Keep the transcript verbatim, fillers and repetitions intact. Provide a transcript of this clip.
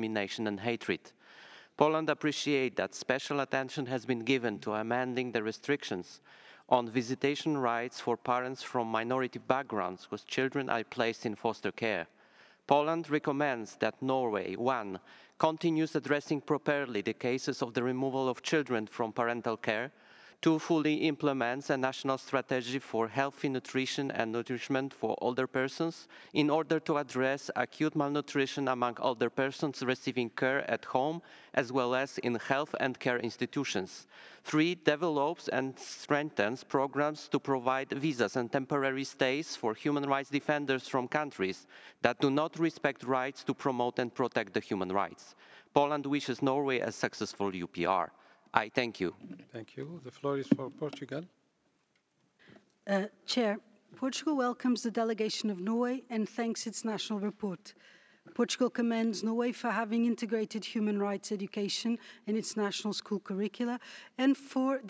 discrimination and hatred. Poland appreciates that special attention has been given to amending the restrictions on visitation rights for parents from minority backgrounds whose children are placed in foster care. Poland recommends that Norway, one, continues addressing properly the cases of the removal of children from parental care, two, fully implements a national strategy for healthy nutrition and nourishment for older persons in order to address acute malnutrition among older persons receiving care at home as well as in health and care institutions. Three, develops and strengthens programs to provide visas and temporary stays for human rights defenders from countries that do not respect rights to promote and protect the human rights. Poland wishes Norway a successful U P R. I thank you. Thank you. The floor is for Portugal. Uh, Chair, Portugal welcomes the delegation of Norway and thanks its national report. Portugal commends Norway for having integrated human rights education in its national school curricula and for